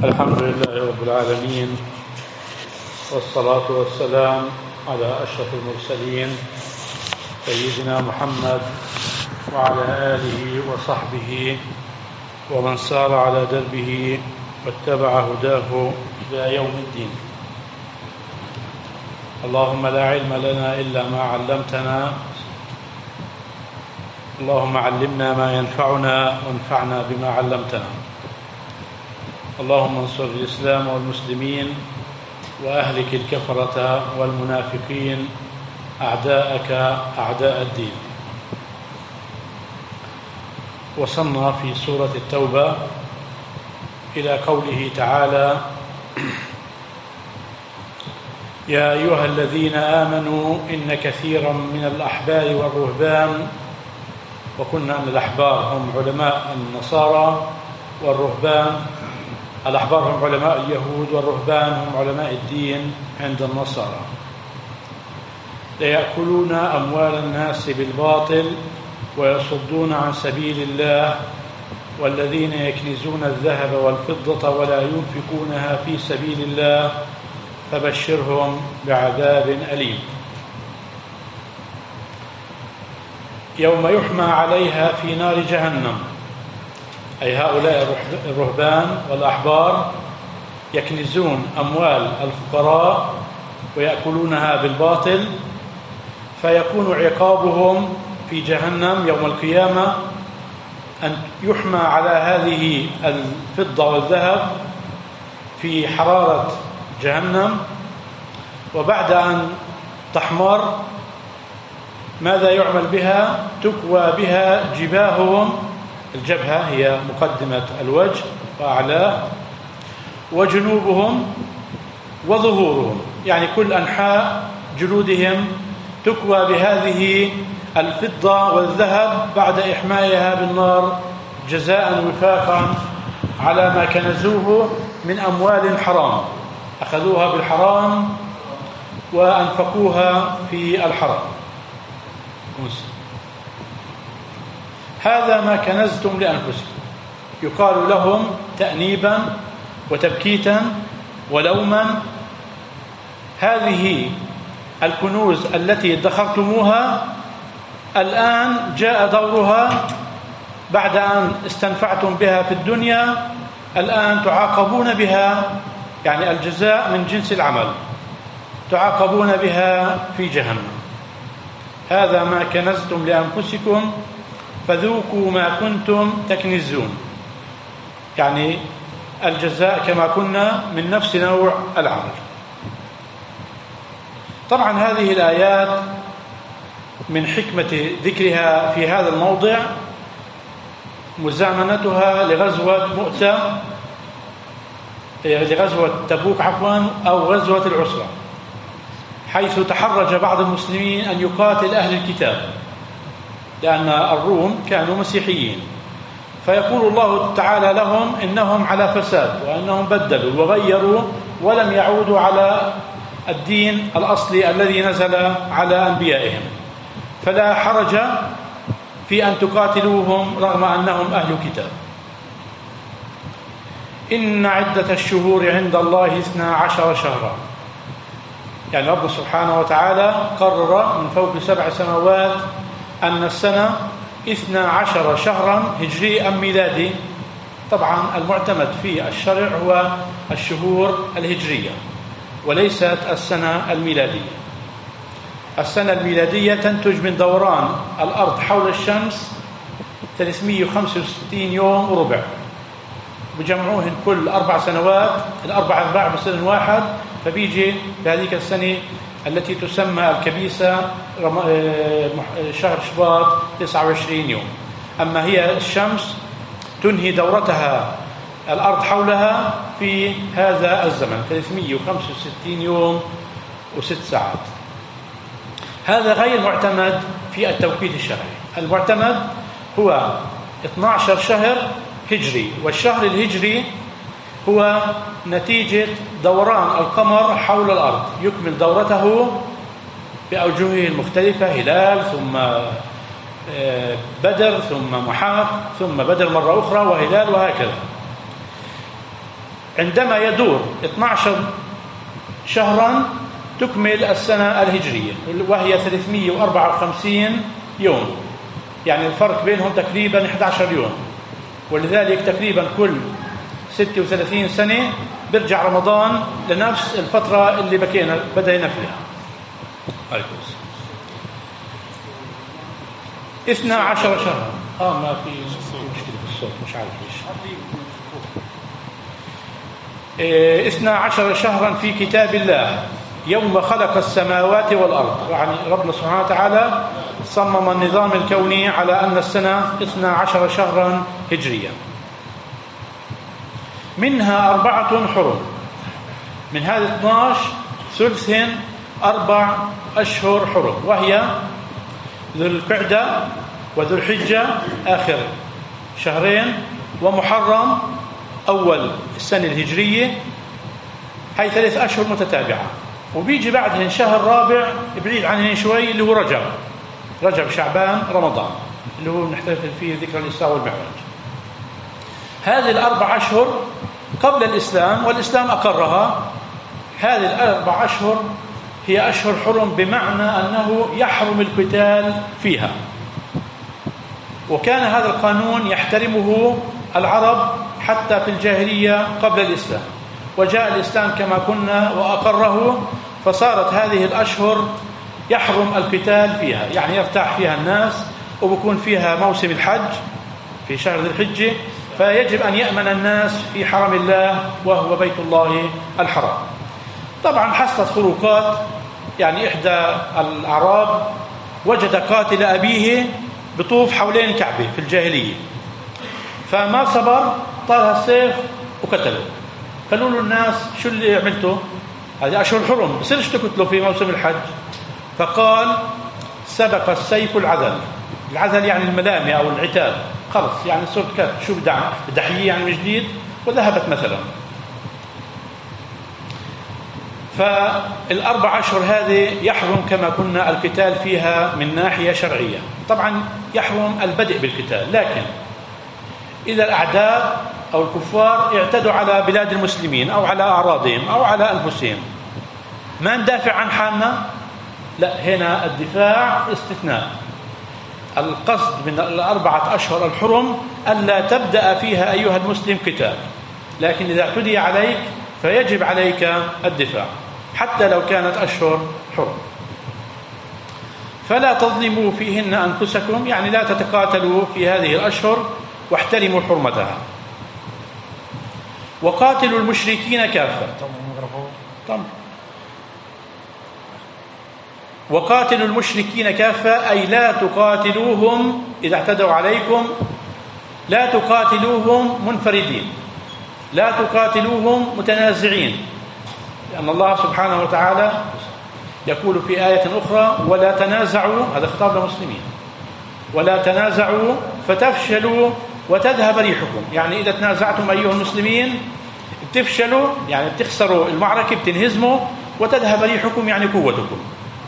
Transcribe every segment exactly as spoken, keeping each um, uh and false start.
الحمد لله رب العالمين، والصلاة والسلام على أشرف المرسلين سيدنا محمد وعلى آله وصحبه ومن سار على دربه واتبع هداه إلى يوم الدين. اللهم لا علم لنا إلا ما علمتنا، اللهم علمنا ما ينفعنا وانفعنا بما علمتنا. اللهم انصر الإسلام والمسلمين وأهلك الكفرة والمنافقين أعداءك أعداء الدين. وصلنا في سورة التوبة إلى قوله تعالى: يا أيها الذين آمنوا إن كثيرا من الأحبار والرهبان، وكنا أن الأحبار هم علماء النصارى والرهبان، الأحبار هم علماء اليهود والرهبان هم علماء الدين عند النصارى، ليأكلون أموال الناس بالباطل ويصدون عن سبيل الله، والذين يكنزون الذهب والفضة ولا ينفقونها في سبيل الله فبشرهم بعذاب أليم. يوم يحمى عليها في نار جهنم، أي هؤلاء الرهبان والأحبار يكنزون أموال الفقراء ويأكلونها بالباطل، فيكون عقابهم في جهنم يوم القيامة أن يحمى على هذه الفضة والذهب في حرارة جهنم، وبعد أن تحمر ماذا يعمل بها؟ تكوى بها جباههم، الجبهة هي مقدمة الوجه وأعلاه، وجنوبهم وظهورهم، يعني كل أنحاء جلودهم تكوى بهذه الفضة والذهب بعد إحمائها بالنار جزاء وفاقا على ما كنزوه من أموال حرام، أخذوها بالحرام وأنفقوها في الحرام. هذا ما كنزتم لأنفسكم، يقال لهم تأنيبا وتبكيتا ولوما: هذه الكنوز التي ادخرتموها الآن جاء دورها بعد أن استنفعتم بها في الدنيا، الآن تعاقبون بها، يعني الجزاء من جنس العمل، تعاقبون بها في جهنم. هذا ما كنزتم لأنفسكم فذوقوا ما كنتم تكنزون، يعني الجزاء كما كنا من نفس نوع العمل. طبعا هذه الآيات من حكمة ذكرها في هذا الموضع مزامنتها لغزوة مؤتة، لغزوة تبوك عفوا أو غزوة العسرة، حيث تحرج بعض المسلمين أن يقاتل أهل الكتاب، لأن الروم كانوا مسيحيين، فيقول الله تعالى لهم إنهم على فساد وأنهم بدلوا وغيروا ولم يعودوا على الدين الأصلي الذي نزل على أنبيائهم، فلا حرج في أن تقاتلوهم رغم أنهم أهل كتاب. إن عدة الشهور عند الله اثنا عشر شهرا، يعني رب سبحانه وتعالى قرر من فوق سبع سماوات أن السنة اثنا عشر شهرا هجري أم ميلادي. طبعا المعتمد في الشرع هو الشهور الهجرية وليست السنة الميلادية. السنة الميلادية تنتج من دوران الأرض حول الشمس ثلاثمئة وخمسة وستين يوم وربع، بجمعوهن كل أربع سنوات، الأربع أرباع بسنة واحد، فبيجي بهذيك السنة التي تسمى الكبيسة شهر شباط تسعة وعشرين يوم. أما هي الشمس تنهي دورتها الأرض حولها في هذا الزمن ثلاثمئة وخمسة وستين يوم وست ساعات. هذا غير معتمد في التوقيت الشرعي. المعتمد هو اثنا عشر شهر هجري، والشهر الهجري هو نتيجة دوران القمر حول الأرض، يكمل دورته بأوجهه المختلفة، هلال ثم بدر ثم محاق ثم بدر مرة أخرى وهلال وهكذا. عندما يدور اثنا عشر شهرا تكمل السنة الهجرية وهي ثلاثمئة وأربعة وخمسين يوم، يعني الفرق بينهم تقريبا أحد عشر يوم، ولذلك تقريبا كل ستة وثلاثين سنة برجع رمضان لنفس الفترة اللي بكينا بدأنا فيها. اثنا عشر شهرا. اه ما في مشكلة في الصوت، مش عارف ليش. إيه اثنا عشر شهرا في كتاب الله يوم خلق السماوات والأرض. يعني ربنا سبحانه وتعالى صمم النظام الكوني على أن السنة اثنا عشر شهرا هجريا، منها أربعة حرم. من هذه اثنا عشر ثلثهن أربع أشهر حرم، وهي ذو القعدة وذو الحجة آخر شهرين، ومحرم أول السنة الهجرية، هاي ثلاث أشهر متتابعة. وبيجي بعدهن شهر رابع بعيد عنهن شوي اللي هو رجب، رجب شعبان رمضان اللي هو نحتفل فيه ذكرى الإسراء والمعراج. هذه الأربع أشهر قبل الإسلام، والإسلام أقرها. هذه الأربع أشهر هي أشهر حرم، بمعنى أنه يحرم القتال فيها، وكان هذا القانون يحترمه العرب حتى في الجاهلية قبل الإسلام، وجاء الإسلام كما كنا وأقره، فصارت هذه الأشهر يحرم القتال فيها، يعني يرتاح فيها الناس، وبكون فيها موسم الحج في شهر ذي الحجة، فيجب أن يأمن الناس في حرم الله وهو بيت الله الحرام. طبعا حصلت خروقات، يعني إحدى الأعراب وجد قاتل أبيه بطوف حوالين الكعبة في الجاهلية، فما صبر طالها السيف وقتله. قالوا له الناس شو اللي عملته؟ هذه أشهر حرم، بصيرش تقتلوا في موسم الحج. فقال سبق السيف العذل. العذل يعني الملامة أو العتاب، خلص يعني صرت كات شو بدع بدحية يعني من جديد، وذهبت مثلا. فالأربع أشهر هذه يحرم كما كنا القتال فيها من ناحية شرعية. طبعا يحرم البدء بالقتال، لكن إذا الأعداء أو الكفار اعتدوا على بلاد المسلمين أو على أعراضهم أو على أنفسهم، ما ندافع عن حالنا، لا، هنا الدفاع استثناء. القصد من الأربعة أشهر الحرم ألا تبدأ فيها أيها المسلم قتال، لكن إذا اعتدي عليك فيجب عليك الدفاع حتى لو كانت أشهر حرم. فلا تظلموا فيهن أنفسكم، يعني لا تتقاتلوا في هذه الأشهر واحترموا حرمتها. وقاتلوا المشركين كافة. طب. وقاتلوا المشركين كافة، أي لا تقاتلوهم إذا اعتدوا عليكم، لا تقاتلوهم منفردين، لا تقاتلوهم متنازعين، لأن الله سبحانه وتعالى يقول في آية أخرى ولا تنازعوا، هذا خطاب للمسلمين، ولا تنازعوا فتفشلوا وتذهب ريحكم. يعني إذا تنازعتم أيها المسلمين بتفشلوا، يعني بتخسروا المعركة، بتنهزموا، وتذهب ريحكم يعني قوتكم.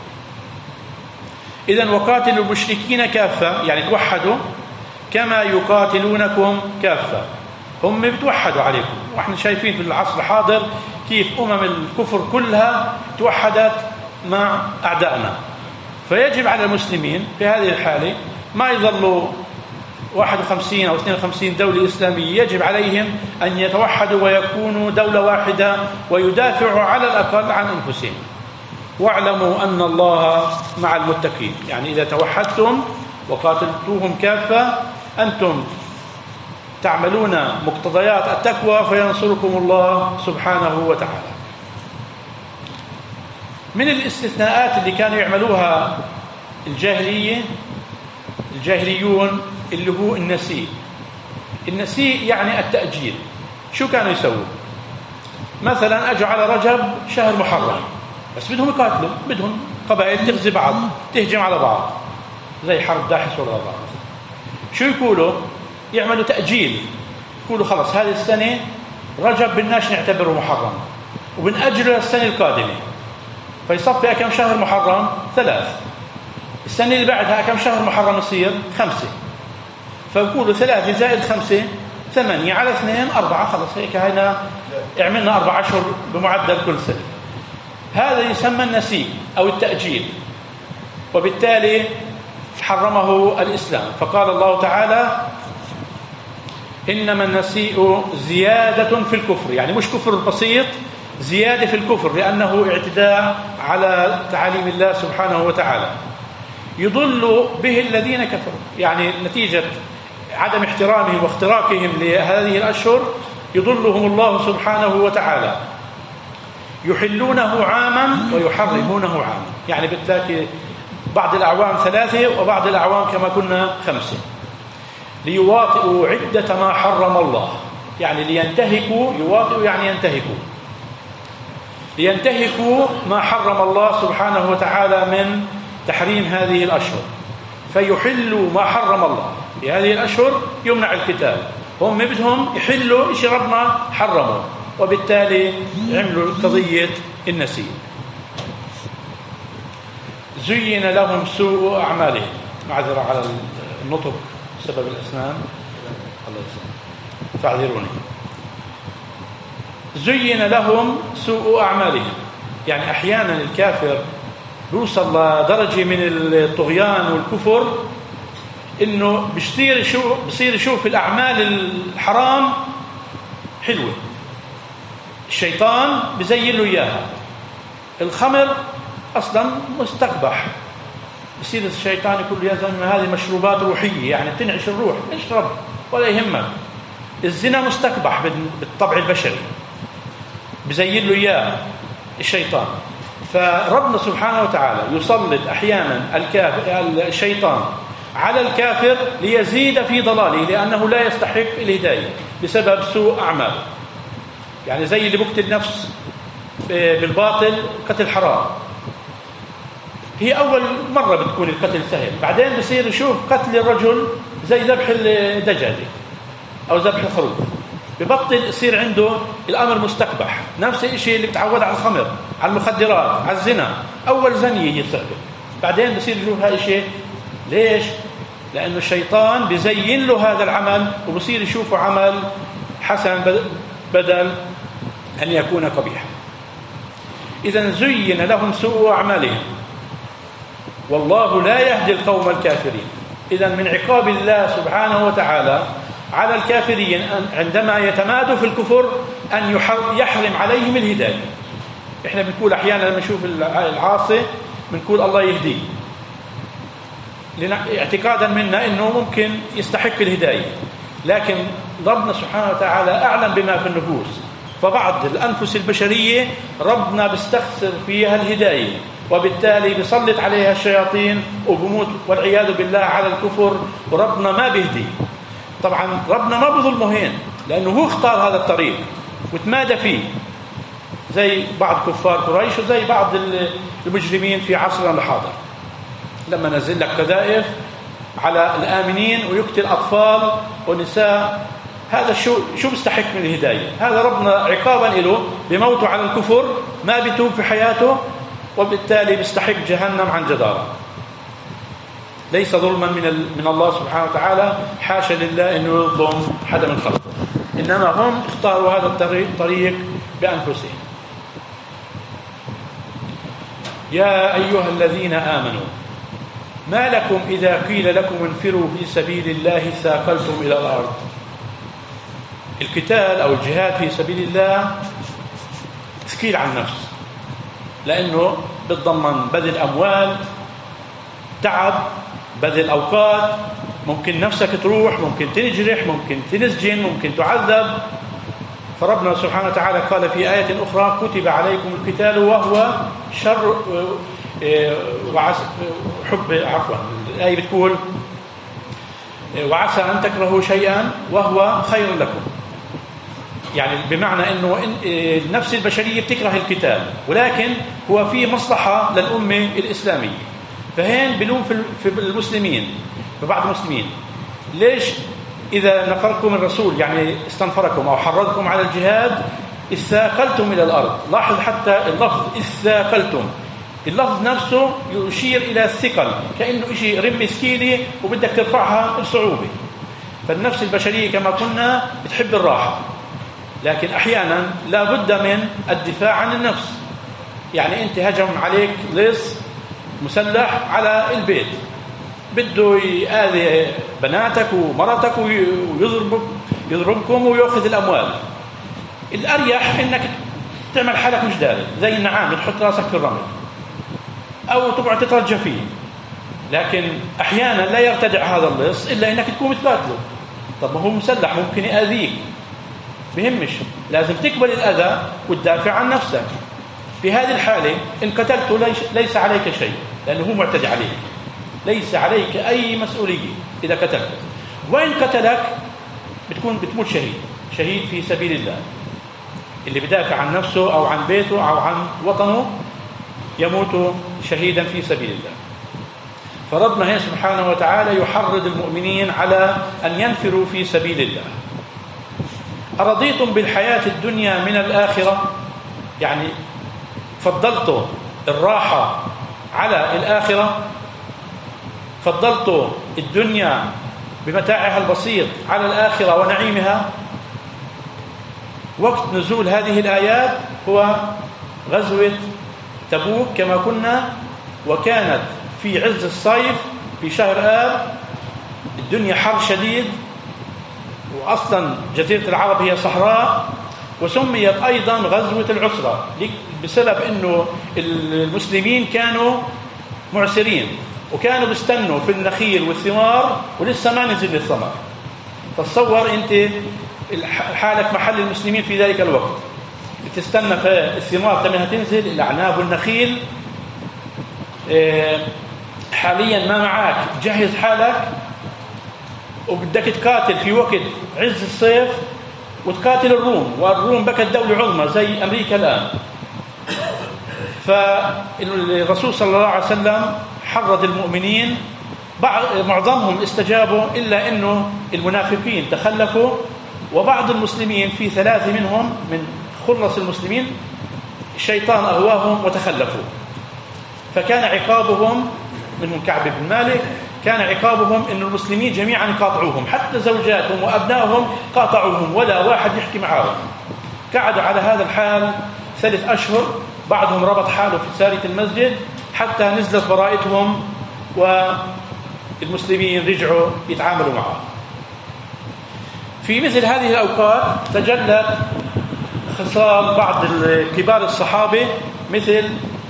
إذن وقاتلوا المشركين كافة، يعني توحدوا كما يقاتلونكم كافة. هم بتوحدوا عليكم، وإحنا شايفين في العصر الحاضر كيف أمم الكفر كلها توحدت مع أعدائنا. فيجب على المسلمين في هذه الحالة ما يظلوا واحد وخمسين أو اثنين وخمسين دولة إسلامية، يجب عليهم أن يتوحدوا ويكونوا دولة واحدة ويدافعوا على الأقل عن أنفسهم. واعلموا أن الله مع المتقين، يعني إذا توحدتم وقاتلتوهم كافة أنتم تعملون مقتضيات التقوى فينصركم الله سبحانه وتعالى. من الاستثناءات اللي كانوا يعملوها الجاهلية الجاهليون اللي هو النسيء. النسيء يعني التأجيل. شو كانوا يسووا؟ مثلا أجوا على رجب شهر محرم، بس بدهم يقاتلوا، بدهم قبائل تغزي بعض، تهجم على بعض، زي حرب داحس والغضاء. شو يقولوا؟ يعملوا تأجيل، يقولوا خلص هذه السنة رجب بدناش نعتبره محرم وبنأجله للسنة القادمة، فيصفي كم شهر محرم؟ ثلاث. السنة اللي بعدها كم شهر محرم يصير؟ خمسة. فيقولوا ثلاثة زائد خمسة ثمانية على اثنين أربعة، خلص هيك هنا عملنا أربع أشهر بمعدل كل سنة. هذا يسمى النسيء أو التأجيل، وبالتالي حرمه الإسلام. فقال الله تعالى: إنما النسيء زيادة في الكفر، يعني مش كفر بسيط، زيادة في الكفر، لأنه اعتداء على تعاليم الله سبحانه وتعالى، يضل به الذين كفروا. يعني نتيجة عدم احترامهم واختراقهم لهذه الأشهر يضلهم الله سبحانه وتعالى. يحلونه عاما ويحرمونه عاما، يعني بتلاقي بعض الأعوام ثلاثة وبعض الأعوام كما كنا خمسة. ليواطئوا عدة ما حرم الله، يعني لينتهكوا، يواطئوا يعني ينتهكوا، لينتهكوا ما حرم الله سبحانه وتعالى من تحريم هذه الأشهر. فيحلوا ما حرم الله في هذه الأشهر، يمنع القتال. هم بدهم يحلوا شيء ربنا حرمه، وبالتالي عملوا قضية النسيء. زين لهم سوء أعمالهم، معذرة على النطق بسبب الأسنان، الله يسلمك فاعذروني. زين لهم سوء أعمالهم، يعني أحيانا الكافر بيوصل لدرجة من الطغيان والكفر إنه بيصير يشوف بيصير يشوف الأعمال الحرام حلوة. الشيطان بزين له إياها. الخمر أصلا مستقبح، بصير الشيطان يقول يا زلمة هذه مشروبات روحية، يعني بتنعش الروح، اشرب ولا يهمك. الزنا مستقبح بالطبع البشري، بزين له إياه الشيطان. فربنا سبحانه وتعالى يسلط أحيانا الكافر الشيطان على الكافر ليزيد في ضلاله، لأنه لا يستحق الهداية بسبب سوء أعماله. يعني زي اللي بقتل نفس بالباطل، قتل حرام، هي أول مرة بتكون القتل سهل، بعدين بصير يشوف قتل الرجل زي ذبح الدجاجة أو ذبح الخروف، ببطل يصير عنده الأمر مستقبح. نفس الشيء اللي بتعود على الخمر، على المخدرات، على الزنا، أول زنية يصير، بعدين بصير يشوف هذا الشيء. ليش؟ لأنه الشيطان بزين له هذا العمل وبصير يشوفه عمل حسن بدل أن يكون قبيحا. إذن زين لهم سوء أعمالهم والله لا يهدي القوم الكافرين. إذن من عقاب الله سبحانه وتعالى على الكافرين عندما يتمادوا في الكفر أن يحرم عليهم الهداية. إحنا بنقول أحيانا لما نشوف العاصي بنقول الله يهديه، اعتقادا منا أنه ممكن يستحق الهداية، لكن ربنا سبحانه وتعالى أعلم بما في النفوس. فبعض الأنفس البشرية ربنا بيستخسر فيها الهداية، وبالتالي بيسلط عليها الشياطين وبموت والعياذ بالله على الكفر، وربنا ما بيهدي. طبعا ربنا ما بظلمهين، لأنه هو اختار هذا الطريق وتمادى فيه، زي بعض كفار قريش وزي بعض المجرمين في عصرنا الحاضر، لما نزل لك قذائف على الآمنين ويقتل أطفال ونساء. هذا شو شو بيستحق من الهداية؟ هذا ربنا عقابا له بموته على الكفر، ما بيتوب في حياته، وبالتالي بيستحق جهنم عن جدارة. ليس ظلما من من الله سبحانه وتعالى، حاشا لله انه يظلم حدا من خلقه، انما هم اختاروا هذا الطريق طريق بانفسهم. يا ايها الذين امنوا ما لكم اذا قيل لكم انفروا في سبيل الله ثاقلتم الى الارض. القتال او الجهاد في سبيل الله ثقيل على النفس، لانه بتضمن بذل اموال، تعب، بذل أوقات، ممكن نفسك تروح، ممكن تنجرح، ممكن تنسجن، ممكن تعذب. فربنا سبحانه وتعالى قال في آية أخرى كتب عليكم القتال وهو شر وعسى حب عفوا الآية بتقول وعسى أن تكرهوا شيئا وهو خير لكم، يعني بمعنى أنه النفس البشرية بتكره القتال، ولكن هو في مصلحة للأمة الإسلامية. فهين بلوم في المسلمين، في بعض المسلمين، ليش إذا نفركم الرسول يعني استنفركم أو حرضكم على الجهاد اثاقلتم إلى الأرض. لاحظ حتى اللفظ اثاقلتم، اللفظ نفسه يشير إلى الثقل، كأنه شيء رمة ثقيلة وبدك ترفعها بصعوبة. فالنفس البشرية كما قلنا بتحب الراحة، لكن أحيانا لا بد من الدفاع عن النفس. يعني أنت هجم عليك لص مسلح على البيت، بده يآذي بناتك ومرتك ويضربك يضربكم ويأخذ الأموال. الأريح إنك تعمل حالك مش داري زي النعام، تحط راسك في الرمل أو تقعد تترجى فيه. لكن أحيانا لا يرتدع هذا اللص إلا إنك تكون تقاتله. طب ما هو مسلح ممكن يأذيك، بهمش، لازم تقبل الأذى وتدافع عن نفسك. في هذه الحالة إن قتلته ليس عليك شيء، لأنه هو معتدي عليك، ليس عليك أي مسؤولية إذا قتلته. وإن قتلك بتكون بتموت شهيد، شهيد في سبيل الله. اللي بدافع عن نفسه أو عن بيته أو عن وطنه يموت شهيدا في سبيل الله. فربنا سبحانه وتعالى يحرض المؤمنين على أن ينفروا في سبيل الله. أرضيتم بالحياة الدنيا من الآخرة؟ يعني فضلتوا الراحة على الآخرة، فضلتوا الدنيا بمتاعها البسيط على الآخرة ونعيمها. وقت نزول هذه الآيات هو غزوة تبوك كما كنا، وكانت في عز الصيف في شهر آب، الدنيا حر شديد، وأصلا جزيرة العرب هي صحراء، وسميت أيضا غزوة العسرة بسبب أنه المسلمين كانوا معسرين وكانوا بيستنوا في النخيل والثمار ولسه ما نزل الثمر. تصور أنت حالك محل المسلمين في ذلك الوقت، بتستنى في الثمار تمها تنزل، الأعناب والنخيل، حاليا ما معك، جهز حالك وبدك تقاتل في وقت عز الصيف وتقاتل الروم، والروم بكت دولة عظمى زي أمريكا الآن. فالرسول صلى الله عليه وسلم حرض المؤمنين، معظمهم استجابوا إلا أنه المنافقين تخلفوا، وبعض المسلمين في ثلاثة منهم من خلص المسلمين الشيطان أغواهم وتخلفوا، فكان عقابهم منهم كعب بن مالك، كان عقابهم أن المسلمين جميعا قاطعوهم، حتى زوجاتهم وأبنائهم قاطعوهم، ولا واحد يحكي معهم. قعدوا على هذا الحال ثلاث أشهر، بعضهم ربط حاله في سارية المسجد حتى نزلت براءتهم والمسلمين رجعوا يتعاملوا معه. في مثل هذه الأوقات تجلت خصال بعض كبار الصحابة مثل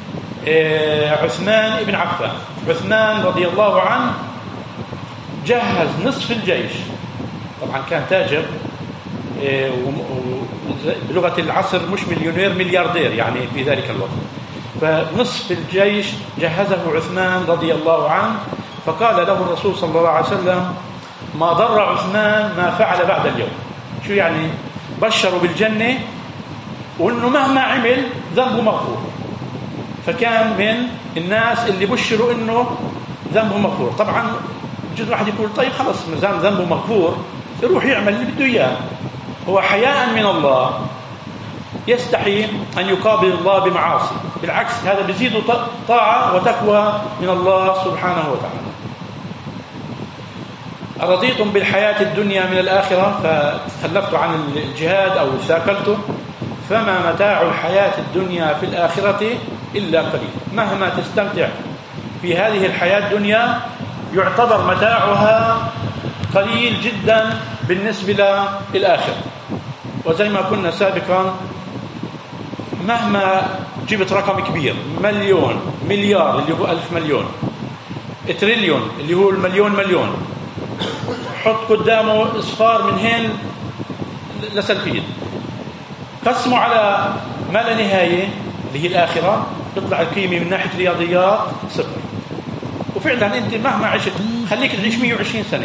عثمان بن عفان. عثمان رضي الله عنه جهز نصف الجيش، طبعا كان تاجر بلغة العصر مش مليونير، ملياردير يعني في ذلك الوقت. فنصف الجيش جهزه عثمان رضي الله عنه، فقال له الرسول صلى الله عليه وسلم: ما ضر عثمان ما فعل بعد اليوم. شو يعني؟ بشروا بالجنة وأنه مهما عمل ذنبه مغفور. فكان من الناس اللي بشروا أنه ذنبه مغفور. طبعا جزء واحد يقول طيب خلص مزام ذنبه مغفور يروح يعمل اللي بده إياه، هو حياء من الله يستحي أن يقابل الله بمعاصي، بالعكس هذا بيزيد طاعة وتقوى من الله سبحانه وتعالى. أرضيتم بالحياة الدنيا من الآخرة فتخلفتوا عن الجهاد أو ثاقلتم، فما متاع الحياة الدنيا في الآخرة إلا قليل. مهما تستمتع في هذه الحياة الدنيا يعتبر متاعها قليل جدا بالنسبة للآخرة. وزي ما كنا سابقا، مهما جبت رقم كبير، مليون، مليار اللي هو ألف مليون، تريليون اللي هو المليون مليون، حط قدامه إصفار من هين لسلفين، قسموا على ما لا نهاية اللي هي الآخرة، تطلع القيمة من ناحية رياضيات صفر. وفعلا أنت مهما عشت، خليك تعيش مئة وعشرين سنة،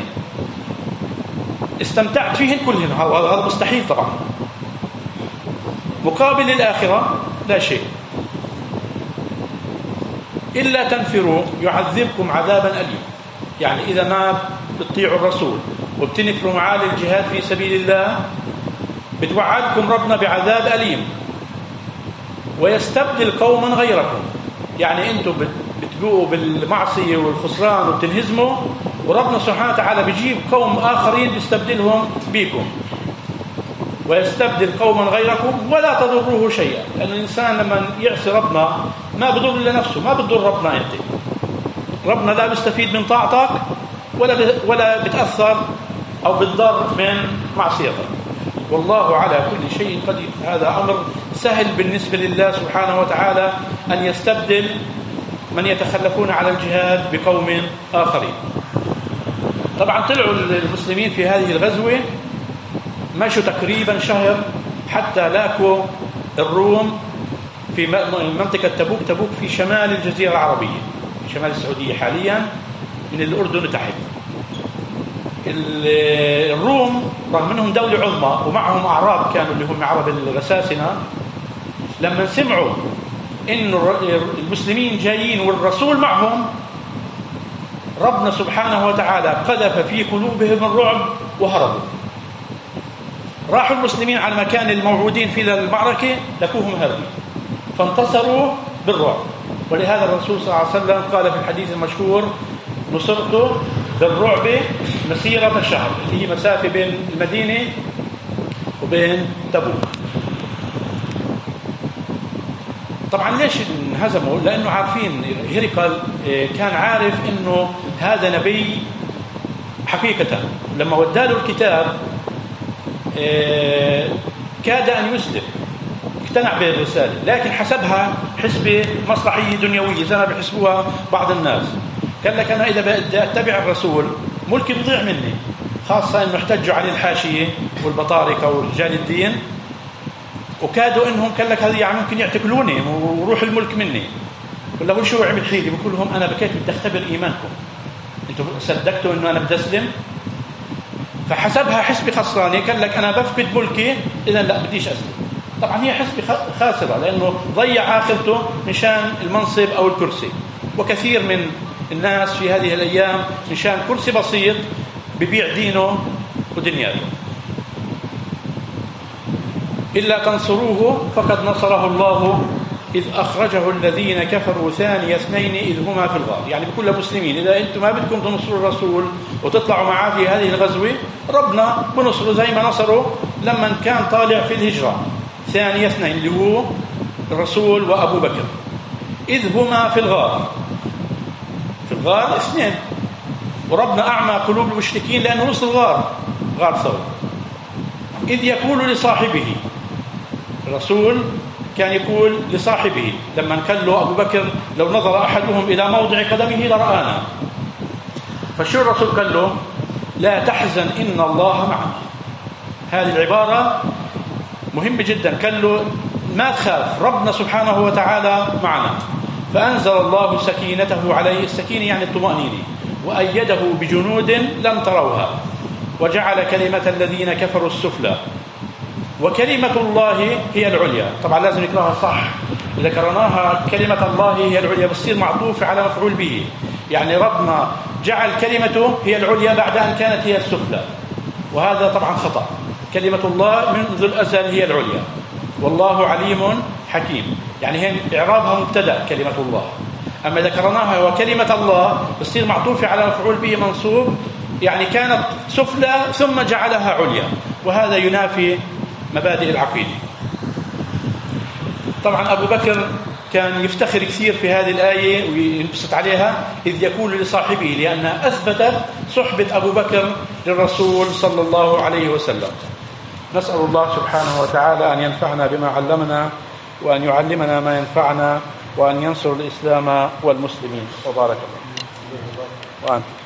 استمتعت فيهن كلهن، هذا مستحيل طبعا. مقابل الآخرة لا شيء. إلا تنفروا يعذبكم عذابا أليم. يعني إذا ما بتطيعوا الرسول وبتنفروا معالي الجهاد في سبيل الله بتوعدكم ربنا بعذاب أليم، ويستبدل قوما غيركم. يعني أنتم بتبقوا بالمعصية والخسران وبتنهزموا، وربنا سبحانه وتعالى بيجيب قوم آخرين بيستبدلهم بيكم ويستبدل قوما غيركم ولا تضروه شيئا. لأن الإنسان لما يعصي ربنا ما بضر إلا نفسه، ما بضر ربنا أنت. ربنا لا بيستفيد من طاعتك ولا ولا بتأثر أو بتضر من معصيتك. والله على كل شيء قدير. هذا أمر سهل بالنسبة لله سبحانه وتعالى أن يستبدل من يتخلفون على الجهاد بقوم آخرين. طبعا طلعوا المسلمين في هذه الغزوة، مشوا تقريبا شهر حتى لاقوا الروم في منطقة تبوك. تبوك في شمال الجزيرة العربية، في شمال السعودية حاليا، من الأردن تحت. الروم رغم أنهم دولة عظمى ومعهم أعراب كانوا اللي هم عرب الغساسنة، لما سمعوا إن المسلمين جايين والرسول معهم، ربنا سبحانه وتعالى قذف في قلوبهم الرعب وهربوا. راحوا المسلمين على مكان الموعودين في المعركة لقوهم هربوا، فانتصروا بالرعب. ولهذا الرسول صلى الله عليه وسلم قال في الحديث المشهور: نصرت بالرعب مسيرة شهر، اللي هي مسافة بين المدينة وبين تبوك. طبعا ليش انهزموا؟ لأنه عارفين هرقل كان عارف أنه هذا نبي حقيقة. لما وداله الكتاب كاد أن يسلم، اقتنع بالرسالة، لكن حسبها حسبة مصلحية دنيوية زي ما بيحسبوها بعض الناس. قال لك أنا إذا بدي أتبع الرسول ملكي بيضيع مني، خاصة أنه احتجوا عليه الحاشية والبطاركة ورجال الدين، وكادوا أنهم قال لك هذه يعني ممكن يعتقلوني وروح الملك مني. قال له شو عمل حيلي؟ بقول لهم أنا بكيت بدي أختبر إيمانكم، أنتم صدقتوا أنه أنا بدي أسلم؟ فحسبها حسبة خسرانة، قال لك أنا بفقد ملكي إذا لا بديش أسلم. طبعا هي حسبة خاسرة، لأنه ضيع آخرته مشان المنصب أو الكرسي. وكثير من الناس في هذه الأيام مشان كرسي بسيط ببيع دينه ودنياته. إلا تنصروه فقد نصره الله إذ أخرجه الذين كفروا ثاني اثنين إذ هما في الغار. يعني بكل مسلمين إذا أنتم ما بدكم تنصروا الرسول وتطلعوا معاه في هذه الغزوة، ربنا بنصره زي ما نصره لما كان طالع في الهجرة ثاني اثنين اللي هو الرسول وأبو بكر، إذ هما في الغار. في الغار اثنين، وربنا أعمى قلوب المشركين لأنه وصل الغار، غار ثور. إذ يقول لصاحبه، الرسول كان يقول لصاحبه لما قال له أبو بكر: لو نظر أحدهم إلى موضع قدمه لرآنا. فشو الرسول قال له؟ لا تحزن إن الله معنا. هذه العبارة مهمة جدا. قال له ما تخاف، ربنا سبحانه وتعالى معنا. فأنزل الله سكينته عليه، السكينة يعني الطمأنينة، وأيده بجنود لم تروها، وجعل كلمة الذين كفروا السفلى وكلمة الله هي العليا. طبعا لازم نقراها صح، إذا قرأناها كلمة الله هي العليا بتصير معطوفة على مفعول به، يعني ربنا جعل كلمته هي العليا بعد أن كانت هي السفلى، وهذا طبعا خطأ. كلمة الله منذ الأزل هي العليا، والله عليم حكيم. يعني هي إعرابها مبتدأ كلمة الله، أما إذا قرأناها وكلمة الله بتصير معطوفة على مفعول به منصوب، يعني كانت سفلى ثم جعلها عليا، وهذا ينافي مبادئ العقيدة. طبعا أبو بكر كان يفتخر كثير في هذه الآية وينبسط عليها، إذ يقول لصاحبه، لأنها أثبتت صحبة أبو بكر للرسول صلى الله عليه وسلم. نسأل الله سبحانه وتعالى أن ينفعنا بما علمنا، وأن يعلمنا ما ينفعنا، وأن ينصر الإسلام والمسلمين. وبارك الله. وأنت